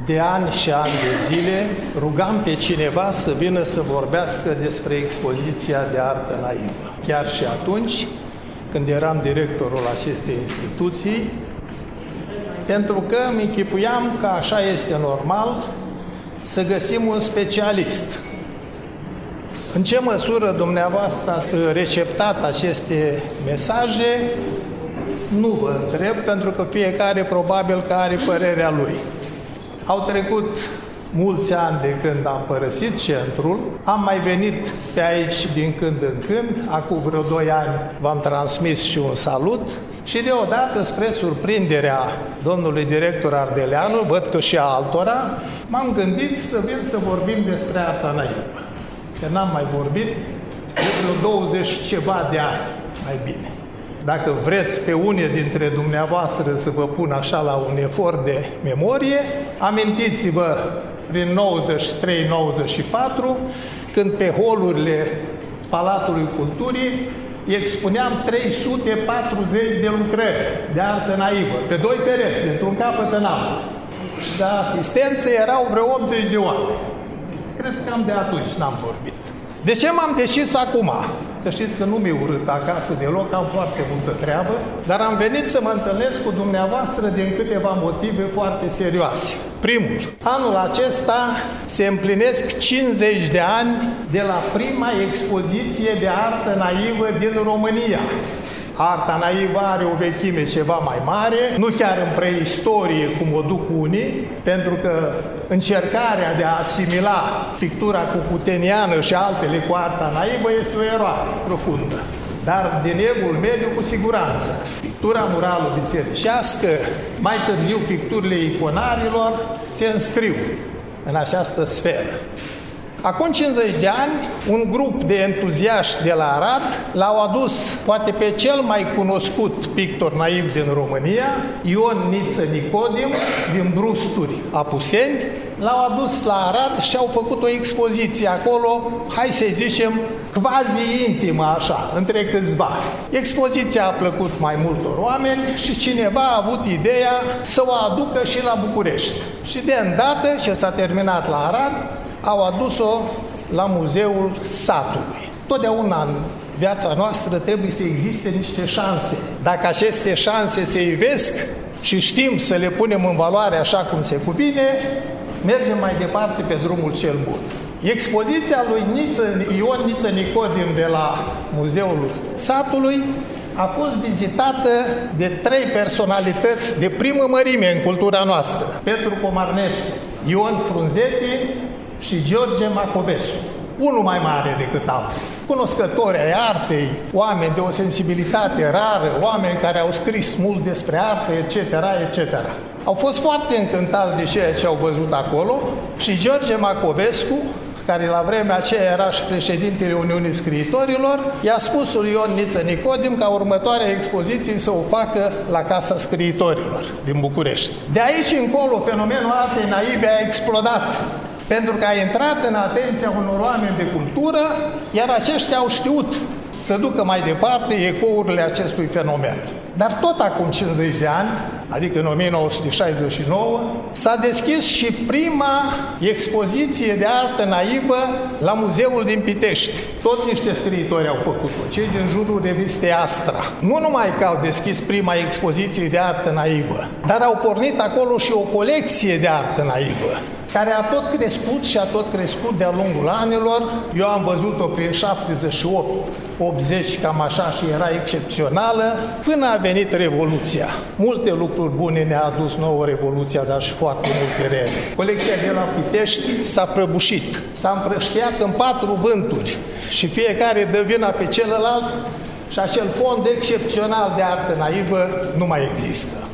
De ani și ani de zile rugam pe cineva să vină să vorbească despre expoziția de artă naivă. Chiar și atunci, când eram directorul acestei instituții, pentru că îmi închipuiam că așa este normal să găsim un specialist. În ce măsură dumneavoastră ați receptat aceste mesaje, nu vă întreb, pentru că fiecare probabil că are părerea lui. Au trecut mulți ani de când am părăsit centrul, am mai venit pe aici din când în când, acum vreo 2 ani v-am transmis și un salut și deodată, spre surprinderea domnului director Ardeleanu, văd că și a altora, m-am gândit să vin să vorbim despre arta naivă. Că n-am mai vorbit de vreo 20 ceva de ani, mai bine. Dacă vreți pe unii dintre dumneavoastră să vă pun așa la un efort de memorie, amintiți-vă prin 93-94, când pe holurile Palatului Culturii expuneam 340 de lucrări de artă naivă, pe 2 pereți, dintr-un capăt în altul. Și de asistență erau vreo 80 de oameni. Cred că cam de atunci n-am vorbit. De ce m-am decis acum? Să știți că nu mi-e urât acasă deloc, am foarte multă treabă, dar am venit să mă întâlnesc cu dumneavoastră din câteva motive foarte serioase. Primul, anul acesta se împlinesc 50 de ani de la prima expoziție de artă naivă din România. Arta naivă are o vechime ceva mai mare, nu chiar în preistorie, cum o duc unii, pentru că încercarea de a asimila pictura cucuteniană și altele cu arta naivă este o eroare profundă. Dar din evul mediu, cu siguranță. Pictura murală bisericească, mai târziu picturile iconarilor, se înscriu în această sferă. Acum 50 de ani, un grup de entuziaști de la Arad l-au adus, poate pe cel mai cunoscut pictor naiv din România, Ion Niță Nicodim, din Brusturi, Apuseni, l-au adus la Arad și au făcut o expoziție acolo, hai să zicem, quasi-intimă așa, între câțiva. Expoziția a plăcut mai multor oameni și cineva a avut ideea să o aducă și la București. Și de îndată ce s-a terminat la Arad, au adus-o la Muzeul Satului. Totdeauna în viața noastră trebuie să existe niște șanse. Dacă aceste șanse se ivesc și știm să le punem în valoare așa cum se cuvine, mergem mai departe pe drumul cel bun. Expoziția lui Ion Niță Nicodim de la Muzeul Satului a fost vizitată de 3 personalități de primă mărime în cultura noastră. Petru Comarnescu, Ion Frunzeti și George Macovescu, unul mai mare decât altul. Cunoscători ai artei, oameni de o sensibilitate rară, oameni care au scris mult despre artă, etc., etc. Au fost foarte încântați de ceea ce au văzut acolo și George Macovescu, care la vremea aceea era și președintele Uniunii Scriitorilor, i-a spus lui Ion Niță Nicodim ca următoarea expoziție să o facă la Casa Scriitorilor din București. De aici încolo, fenomenul artei naive a explodat, pentru că a intrat în atenția unor oameni de cultură, iar aceștia au știut să ducă mai departe ecourile acestui fenomen. Dar tot acum 50 de ani, adică în 1969, s-a deschis și prima expoziție de artă naivă la Muzeul din Pitești. Tot niște scriitori au făcut-o, cei din jurul revistei Astra. Nu numai că au deschis prima expoziție de artă naivă, dar au pornit acolo și o colecție de artă naivă, care a tot crescut și a tot crescut de-a lungul anilor. Eu am văzut-o prin 78-80, cam așa, și era excepțională, până a venit Revoluția. Multe lucruri bune ne-a adus nouă Revoluția, dar și foarte multe rele. Colecția de la Pitești s-a prăbușit, s-a împrăștiat în 4 vânturi și fiecare dă vina pe celălalt și acel fond excepțional de artă naivă nu mai există.